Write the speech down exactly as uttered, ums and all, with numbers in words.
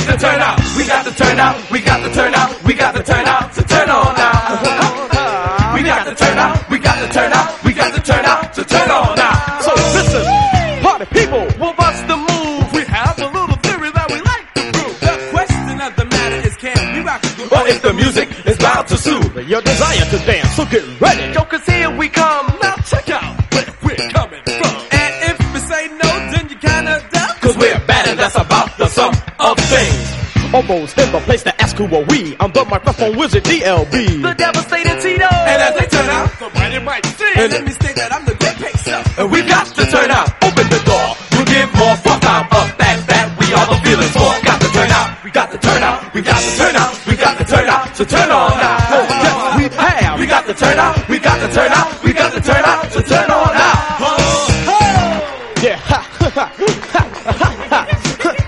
to turn out. We got to turn out. We got to turn out. We got to turn out. So turn on now. We got to turn out. We got to turn out. We got to turn out. So turn on now. So listen, party people, well, what's the move? We have a little theory that we like to prove. The question of the matter is, can we rock the groove? Or if the music is bound to soothe your desire to dance, so get ready. Yo, cause here we come. Now check out where we're coming from. And if we say no, then you kinda dumb. Cause we're bad and that's about the sum of things. Almost in the place to ask who are we. I'm the microphone wizard D L B, the devastating Tito. And as they turn out, the mighty might sing. And let me state that I'm the great pacer. And we got to turn out.